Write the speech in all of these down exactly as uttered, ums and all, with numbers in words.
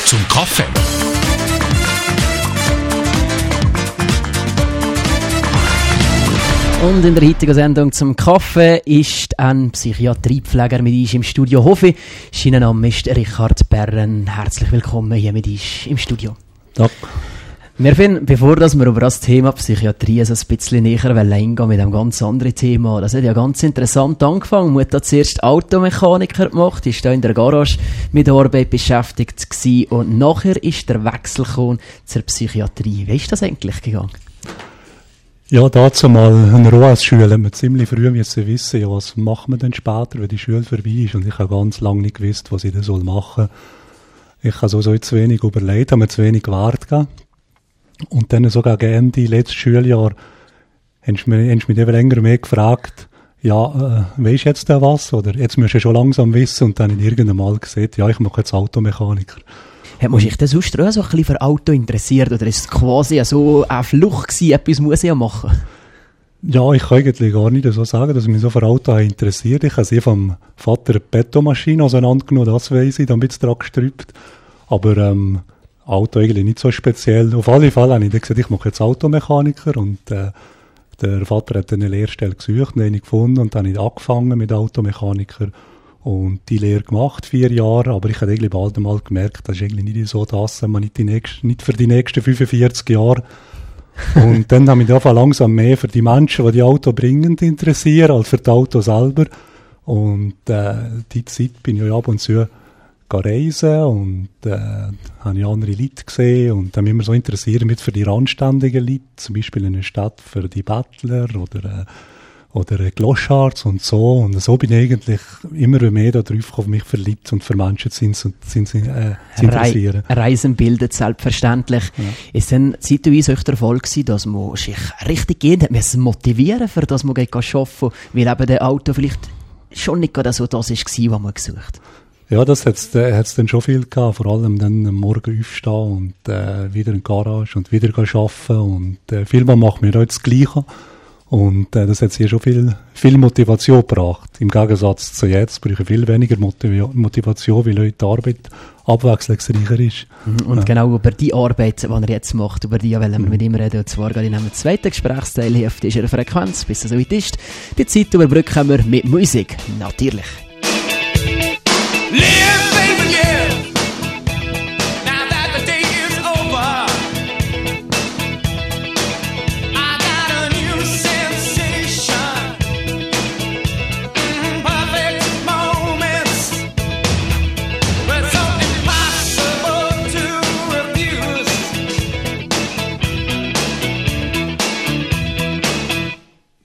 zum Kaffee. Und in der heutigen Sendung zum Kaffee ist ein Psychiatriepfleger mit uns im Studio Hofi. Sein Name ist Richard Perren. Herzlich willkommen hier mit uns im Studio. Danke. Wir finden, bevor wir über das Thema Psychiatrie so ein bisschen näher eingehen mit einem ganz anderen Thema, das hat ja ganz interessant angefangen. Mutter hat zuerst Automechaniker gemacht, ist da in der Garage mit der Arbeit beschäftigt gewesen und nachher ist der Wechsel gekommen zur Psychiatrie. Wie ist das eigentlich gegangen? Ja, dazu mal in der O S-Schule hat man ziemlich früh müssen wissen, ja, was macht man denn später, wenn die Schule vorbei ist. Und ich habe ganz lange nicht gewusst, was ich da soll machen soll. Ich habe so, so zu wenig überlegt, habe mir zu wenig Wert gegeben. Und dann sogar gegen Ende letztes Schuljahr haben sie mich, mich länger mehr gefragt, ja, äh, weisst du jetzt da was? Oder jetzt musst du schon langsam wissen. Und dann habe ich irgendwann mal gesagt, ja, ich mache jetzt Automechaniker. Hat man sich denn sonst auch so ein bisschen für Auto interessiert? Oder ist es quasi so eine Flucht gewesen, etwas muss ich ja machen? Ja, ich kann eigentlich gar nicht so sagen, dass ich mich so für Auto interessiert. Ich habe sie vom Vater eine Betonmaschine auseinandergenommen, das weiss ich, dann bin ich dran gestrüppt. Aber ähm, Auto eigentlich nicht so speziell. Auf alle Fälle habe ich dann gesagt, ich mache jetzt Automechaniker. Und äh, der Vater hat eine Lehrstelle gesucht, eine gefunden und dann habe ich angefangen mit Automechaniker. Und die Lehre gemacht, vier Jahre, aber ich habe eigentlich bald einmal gemerkt, das ist eigentlich nicht so das, man nicht, die nächsten, nicht für die nächsten fünfundvierzig Jahre. Und dann habe ich mich langsam mehr für die Menschen, die die Auto bringen, interessiert, als für das Auto selber. Und äh, die Zeit bin ich ab und zu reisen und äh, habe ich andere Leute gesehen und habe mich immer so interessiert mit für die randständigen Leute, zum Beispiel in der Stadt für die Bettler oder äh, oder Gloschards und so. Und so bin ich eigentlich immer mehr darauf gekommen, mich für Leute und für Menschen zu, zu, zu, äh, zu interessieren. Re- Reisen bildet selbstverständlich. Ja. Ist dann zeitweise euch der Fall gewesen, dass man sich richtig gehen hat müssen motivieren, für das man arbeiten kann, weil eben der Auto vielleicht schon nicht gerade so das war, was man gesucht hat? Ja, das hat es äh, dann schon viel gehabt, vor allem dann am Morgen aufstehen und äh, wieder in die Garage und wieder arbeiten und äh, vielmal macht mir da das Gleiche. Und äh, das hat hier schon viel, viel Motivation gebracht. Im Gegensatz zu jetzt brauche ich viel weniger Motiv- Motivation, weil heute die Arbeit abwechslungsreicher ist. Und ja. Genau über die Arbeit, die er jetzt macht, über die wollen wir mhm. mit ihm reden. Und zwar gerade in einem zweiten Gesprächsteil Hälfte ist er Frequenz, bis er so weit ist. Die Zeit überbrücken wir mit Musik, natürlich.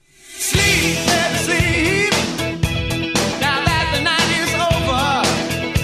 Sleep, sleep. Now that the night is over.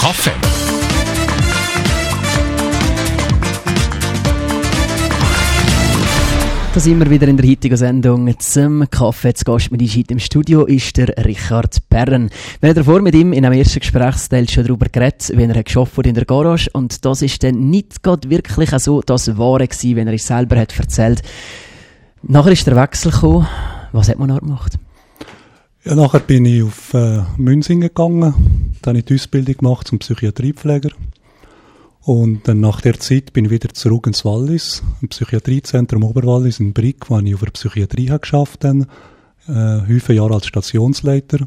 Kaffee. Da sind wir wieder in der heutigen Sendung zum Kaffee. Zu Gast mit uns heute im Studio ist der Richard Perren. Wir haben davor mit ihm in einem ersten Gesprächsteil schon darüber geredet, wie er geschafft hat in der Garage. Und das ist dann nicht gerade wirklich so das Wahre gewesen, wenn er es selber hat erzählt. Nachher ist der Wechsel gekommen. Was hat man noch gemacht? Ja, nachher bin ich auf äh, Münsingen gegangen. Dann habe ich die Ausbildung gemacht zum Psychiatriepfleger. Und dann nach der Zeit bin ich wieder zurück ins Wallis, im Psychiatriezentrum Oberwallis in Brig, wo ich auf der Psychiatrie habe geschafft habe, äh, fünf Jahre als Stationsleiter.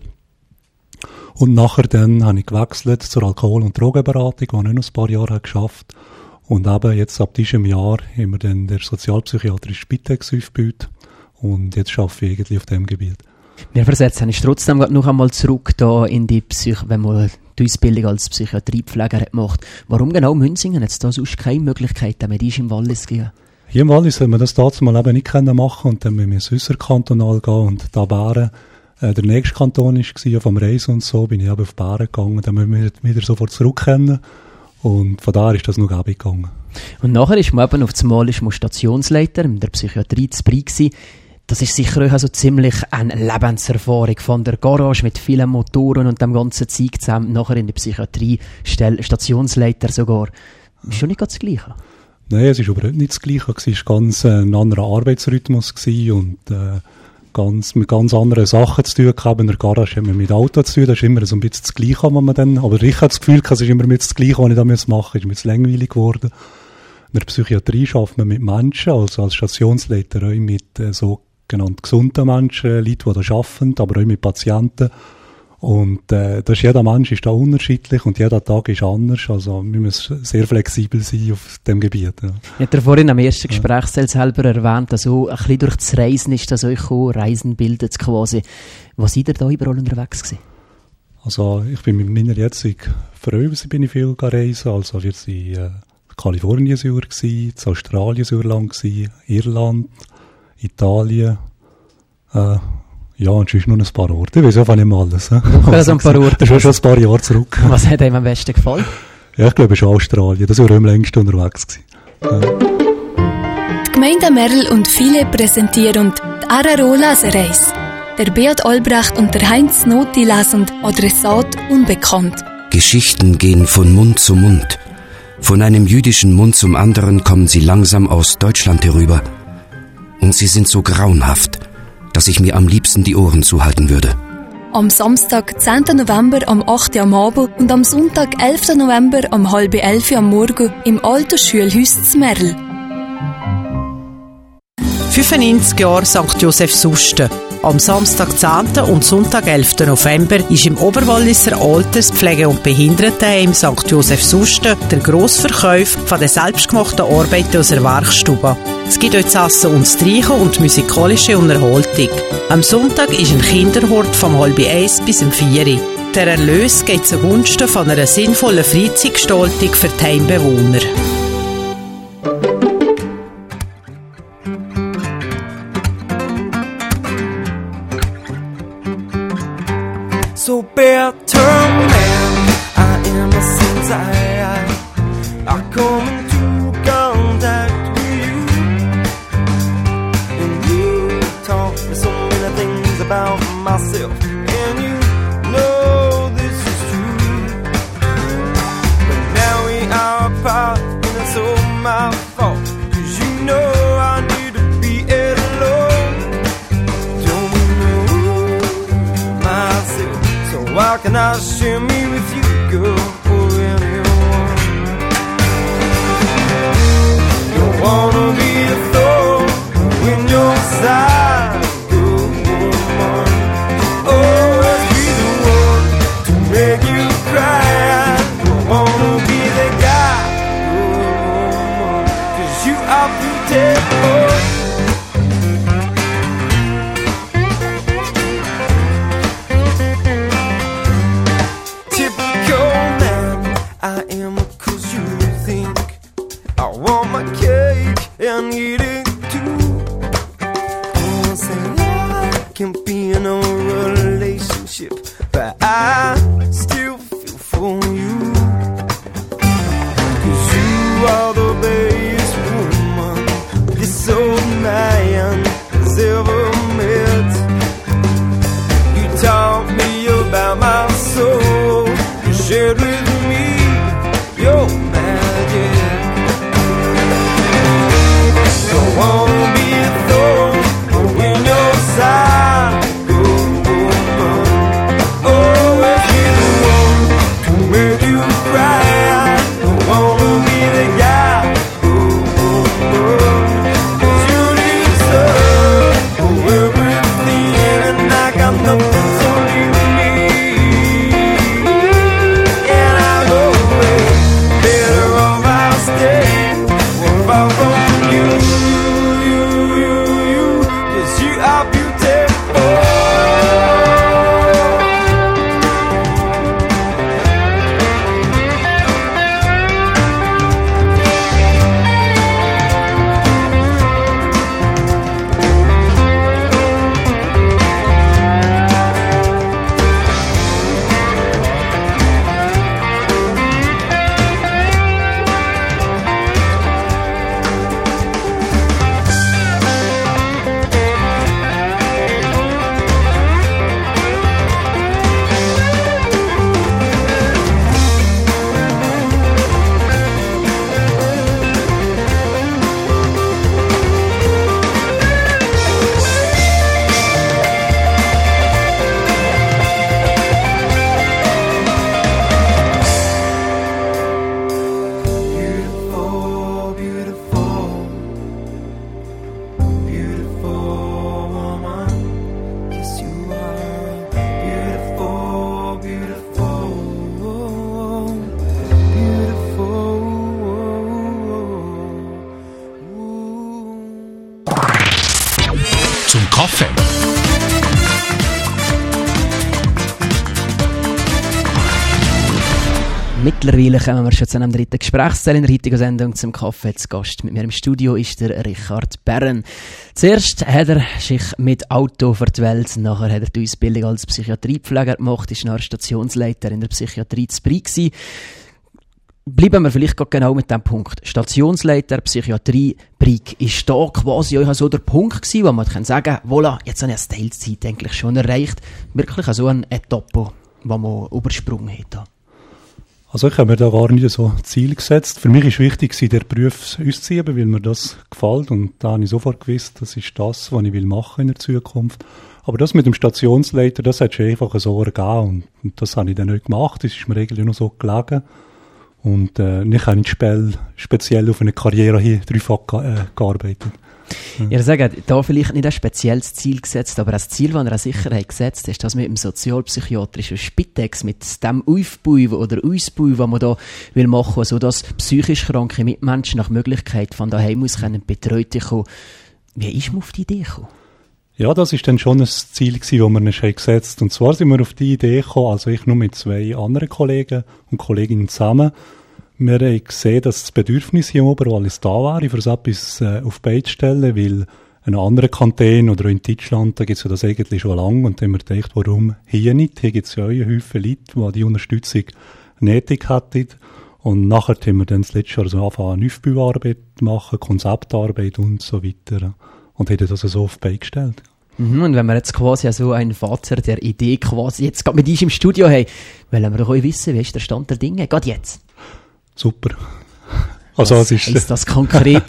Und nachher dann habe ich gewechselt zur Alkohol- und Drogenberatung, wo ich noch ein paar Jahre habe geschafft. Und eben jetzt ab diesem Jahr haben wir dann der sozialpsychiatrische Spitex aufgebaut. Und jetzt arbeite ich eigentlich auf diesem Gebiet. Wir versetzen uns trotzdem noch einmal zurück da in die Psych, wenn man die Ausbildung als Psychiatriepfleger hat gemacht. Warum genau Münsingen? Hat es da sonst keine Möglichkeit, damit ist im Wallis gehen? Hier im Wallis haben wir das damals mal eben nicht machen können und dann müssen wir ins Äusserkantonal gehen und da Bären äh, der nächste Kanton war, vom Reisen und so, bin ich eben auf Bären gegangen, dann müssen wir wieder sofort zurückkennen und von daher ist das noch gut gegangen. Und nachher ist man eben auf das Mal ist man Stationsleiter in der Psychiatrie zu Brig gewesen. Das ist sicher auch also ziemlich eine Lebenserfahrung von der Garage mit vielen Motoren und dem ganzen Zeug zusammen. Nachher in der Psychiatrie, Stationsleiter sogar. Ist schon nicht ganz das Gleiche? Nein, es ist überhaupt nicht das Gleiche. Es war ganz äh, ein anderer Arbeitsrhythmus und äh, ganz, mit ganz anderen Sachen zu tun gehabt. In der Garage haben wir mit Auto zu tun. Das ist immer so ein bisschen das Gleiche, was man dann, aber ich habe das Gefühl, es ist immer mit das Gleiche, was ich da machen muss. Es ist mir zu langweilig geworden. In der Psychiatrie arbeitet man mit Menschen, also als Stationsleiter auch mit äh, so genannt gesunden Menschen, Leute, die da arbeiten, aber auch mit Patienten. Und äh, das ist, jeder Mensch ist da unterschiedlich und jeder Tag ist anders. Also wir müssen sehr flexibel sein auf diesem Gebiet. Ja. Ich hatte vorhin am ersten Gespräch ja. selber erwähnt, dass so ein bisschen durch das Reisen ist das euch gekommen, Reisen bildet quasi. Wo seid ihr da überall unterwegs gewesen? Also ich bin mit meiner jetzigen Frau bin ich viel gereist. Also wir waren in Kalifornien sauer gewesen, in Australien sauer lang gewesen, Irland, Italien, äh, ja, und sonst noch ein paar Orte. Ich weiß einfach nicht mehr alles. Äh. Also ein paar Orte. Das ist schon ein paar Jahre zurück. Was hat einem am besten gefallen? Ja, ich glaube, es ist Australien. Das war am längsten unterwegs gewesen. Ja. Die Gemeinde Merl und viele präsentieren die Araro-Lesereise. Der Beat Albrecht und der Heinz Noti lesen Adressat unbekannt. Geschichten gehen von Mund zu Mund. Von einem jüdischen Mund zum anderen kommen sie langsam aus Deutschland herüber. Und sie sind so grauenhaft, dass ich mir am liebsten die Ohren zuhalten würde. Am Samstag, zehnten November am achten am Abend und am Sonntag, elften November am halb elf am Morgen im alten Schulhaus zu Merl. fünfundneunzig Jahre Sankt Josef Susten. Am Samstag, zehnten und Sonntag, elften November ist im Oberwalliser Alters-, Pflege- und Behindertenheim Sankt Josef Susten der Grossverkauf von den selbstgemachten Arbeiten aus der Werkstube. Es gibt dort zu essen und zu trinken und musikalische Unterhaltung. Am Sonntag ist ein Kinderhort vom halb eins bis um vier. Der Erlös geht zugunsten von einer sinnvollen Freizeitgestaltung für die Heimbewohner. So better man, I am a since I, I come into contact with you, and you taught me so many things about myself, and you know this is true, but now we are apart, and it's all my fault, 'cause you know I need to be alone, don't know myself. Why can I share me with you, girl, or anyone? Don't wanna be a thorn when you're side, good woman. Always be the one to make you cry. Don't wanna be the guy, good woman, 'cause you are beautiful. I am cause you think I want my cake and eat it too. I say I can be in a relationship, but I still feel for you. F M. Mittlerweile kommen wir schon zu einem dritten Gesprächsteil in der heutigen Sendung zum Kaffee zu Gast. Mit mir im Studio ist der Richard Bern. Zuerst hat er sich mit Auto für die Welt, nachher hat er die Ausbildung als Psychiatriepfleger gemacht, ist nachher Stationsleiter in der Psychiatrie zu Brig gewesen. Bleiben wir vielleicht gerade genau mit dem Punkt. Stationsleiter, Psychiatrie, Brig, ist da quasi auch so der Punkt gewesen, wo man kann sagen, voilà, jetzt habe ich eine Teilzeit eigentlich schon erreicht. Wirklich so eine Etappe, wo man übersprungen hat. Also ich habe mir da gar nicht so Ziel gesetzt. Für mich ist wichtig, den Beruf auszuüben, weil mir das gefällt. Und da habe ich sofort gewusst, das ist das, was ich machen will in der Zukunft. Aber das mit dem Stationsleiter, das hat schon einfach so ergeben. Und, und das habe ich dann nicht gemacht. Das ist mir eigentlich nur so gelegen. Und äh, ich habe nicht spe- speziell auf eine Karriere hier dreifach ge- äh, gearbeitet. Ja. Ihr sagt, da vielleicht nicht ein spezielles Ziel gesetzt, aber das Ziel, das ihr an Sicherheit gesetzt ist, dass mit dem sozialpsychiatrischen Spitex, mit dem Aufbau oder Ausbau, was man da will machen, sodass psychisch kranke Mitmenschen nach Möglichkeit von daheim aus können betreut werden. Wie ist man auf die Idee gekommen? Ja, das ist dann schon ein Ziel gewesen, das wir uns gesetzt haben. Und zwar sind wir auf die Idee gekommen, also ich nur mit zwei anderen Kollegen und Kolleginnen zusammen. Wir haben gesehen, dass das Bedürfnis hier im Oberwallis da wäre, für so etwas äh, auf die Beine zu stellen, weil in anderen Kantonen oder auch in Deutschland, da gibt es ja das eigentlich schon lange. Und dann haben wir gedacht, warum hier nicht? Hier gibt es ja auch einen Haufen Leute, die die Unterstützung nötig hätten. Und nachher haben wir dann das letzte Jahr so angefangen, Aufbauarbeit zu machen, Konzeptarbeit und so weiter. Und haben das so auf die Beine gestellt. Mhm, und wenn wir jetzt quasi so einen Vater der Idee quasi jetzt gerade mit uns im Studio haben, wollen wir doch auch wissen, wie ist der Stand der Dinge? Gerade jetzt. Super. Also, Was es ist, heisst das konkret?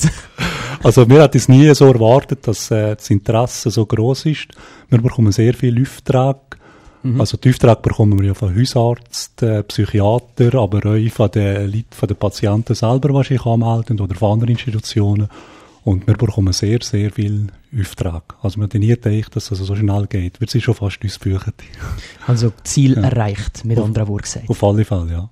Also wir hatten es nie so erwartet, dass äh, das Interesse so gross ist. Wir bekommen sehr viele Aufträge. Mhm. Also die Aufträge bekommen wir ja von Hausarzt, äh, Psychiater, aber auch von den Leuten, von den Patienten selber, die sich anmelden oder von anderen Institutionen. Und wir bekommen sehr, sehr viele Aufträge. Also wir haben nie gedacht, dass das so schnell geht. Wir sind schon fast ausgebucht. Also Ziel ja. erreicht, mit auf, anderen Worten gesagt. Auf alle Fälle, ja.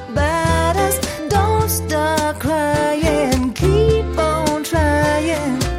Don't stop crying, keep on trying.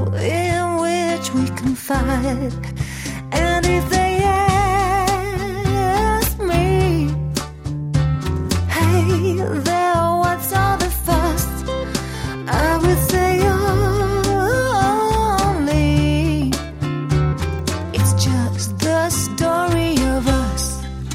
in which we confide. And if they ask me, hey, there, what's all the fuss? I would say only it's just the story of us.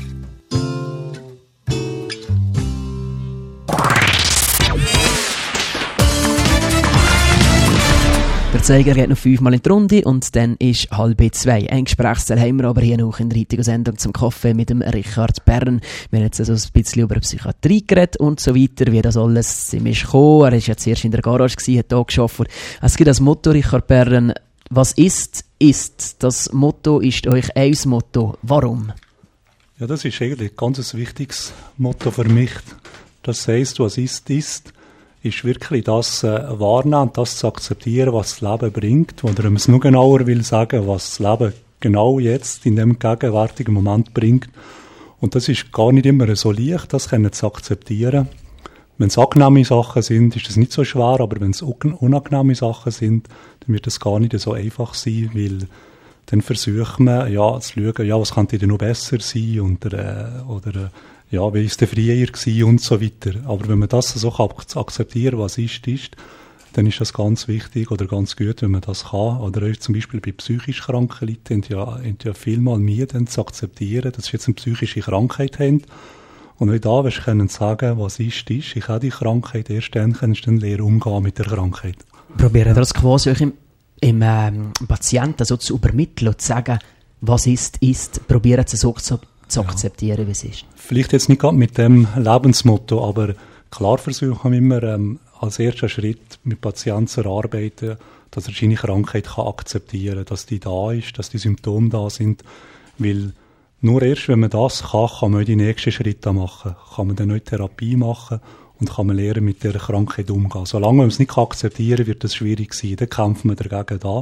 Der Zeiger geht noch fünfmal in die Runde und dann ist halb zwei. Ein Gesprächsteil haben wir aber hier noch in der heutigen Sendung zum Kaffee mit dem Richard Bern. Wir haben jetzt also ein bisschen über Psychiatrie geredet und so weiter, wie das alles ziemlich gekommen. Er war ja zuerst in der Garage gewesen, hat hier gearbeitet. Es gibt das Motto, Richard Bern, was ist, ist. Das Motto ist euch ein Motto. Warum? Ja, das ist eigentlich ein ganz wichtiges Motto für mich. Das heisst, was ist, ist. Ist wirklich das äh, wahrnehmen, das zu akzeptieren, was das Leben bringt. Oder wenn man es noch genauer will sagen, was das Leben genau jetzt in dem gegenwärtigen Moment bringt. Und das ist gar nicht immer so leicht, das können zu akzeptieren. Wenn es angenehme Sachen sind, ist das nicht so schwer, aber wenn es unangenehme Sachen sind, dann wird das gar nicht so einfach sein, weil dann versucht man, ja, zu schauen, ja, was könnte denn noch besser sein und, äh, oder, äh, ja, wie ist der früher gewesen und so weiter. Aber wenn man das so akzeptieren, was ist, ist, dann ist das ganz wichtig oder ganz gut, wenn man das kann. Oder auch zum Beispiel bei psychisch kranken Leuten haben ja, haben ja vielmal Mühe, dann zu akzeptieren, dass sie jetzt eine psychische Krankheit haben. Und auch da wirst du können sagen, was ist, ist. Ich habe die Krankheit, erst dann kannst du dann lernen, umgehen mit der Krankheit. Probieren das quasi euch im, im ähm, Patienten so zu übermitteln und zu sagen, was ist, ist. Probieren es so zu zu akzeptieren, ja, wie es ist. Vielleicht jetzt nicht gerade mit dem Lebensmotto, aber klar versuchen wir immer ähm, als erster Schritt mit Patienten zu erarbeiten, dass er seine Krankheit kann akzeptieren kann, dass die da ist, dass die Symptome da sind, weil nur erst, wenn man das kann, kann man auch die nächsten Schritte machen. Kann man dann auch Therapie machen und kann man lernen, mit dieser Krankheit umzugehen. Solange man es nicht akzeptieren kann, wird das schwierig sein. Dann kämpfen wir dagegen da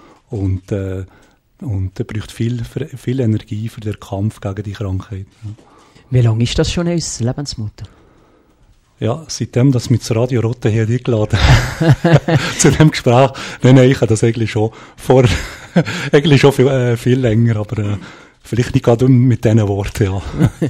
und äh, Und er braucht viel, viel Energie für den Kampf gegen die Krankheit. Ja. Wie lange ist das schon unser Lebensmotto? Ja, seitdem, dass mich das Radio Rote hier eingeladen zu dem Gespräch. Nein, nein, ich habe das eigentlich schon vor, eigentlich schon viel, äh, viel länger, aber äh, vielleicht nicht gerade mit diesen Worten, ja.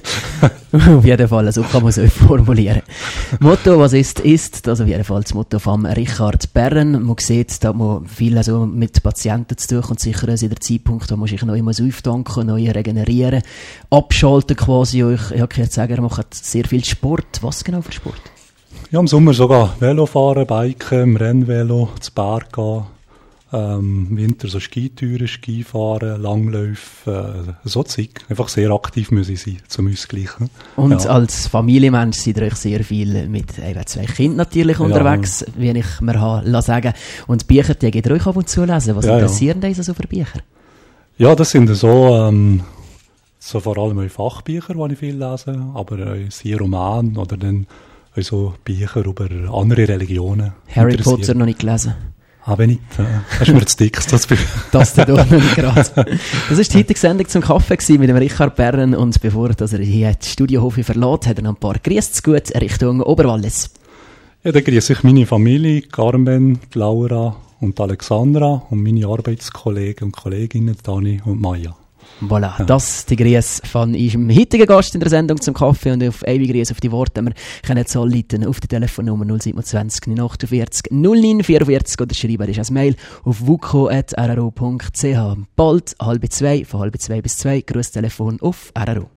Auf jeden Fall, so kann man es formulieren. Motto, was ist, ist, das auf jeden Fall das Motto von Richard Bern. Man sieht, da man viel also mit Patienten zu tun und sicher ist der Zeitpunkt, da muss ich neu auftanken, neu regenerieren, abschalten quasi. Ich, ich kann jetzt sagen, er macht sehr viel Sport. Was genau für Sport? Ja, im Sommer sogar Velo fahren, Biken, im Rennvelo, zu Berg gehen. Ähm, im Winter so Skitouren, Skifahren, Langläufe, äh, so Zeug. Einfach sehr aktiv müssen sein, zum Ausgleichen. Und ja. Als Familienmensch seid ihr euch sehr viel mit eben zwei Kindern natürlich unterwegs, ja. Wie ich mir habe sagen. Und Bücher, die geht ihr euch ab und zu lesen. Was ja, interessieren ja. diese so für Bücher? Ja, das sind so, ähm, so vor allem Fachbücher, die ich viel lese, aber auch sehr Romane oder dann auch so Bücher über andere Religionen. Harry Potter noch nicht gelesen? Aber nicht. Äh, hast du mir zu dick, das Buch. Das tut doch nicht gerade. Das war die heutige Sendung zum Kaffee mit dem Richard Bern. Und bevor dass er hier die Studiohofe verlässt, hat er noch ein paar Grüße zu gut Richtung Oberwallis. Ja, dann grüße ich meine Familie, Carmen, Laura und Alexandra und meine Arbeitskollegen und Kolleginnen, Dani und Maya. Voilà, ja. Das die Grüße von unserem heutigen Gast in der Sendung zum Kaffee und auf ewige Grüße auf die Worte, wir können jetzt anrufen auf die Telefonnummer null siebenundzwanzig neun achtundvierzig null neun vierundvierzig oder schreiben ist als Mail auf wuko at r r o punkt c h. Bald halb zwei, von halb zwei bis zwei, Grußtelefon auf R R O.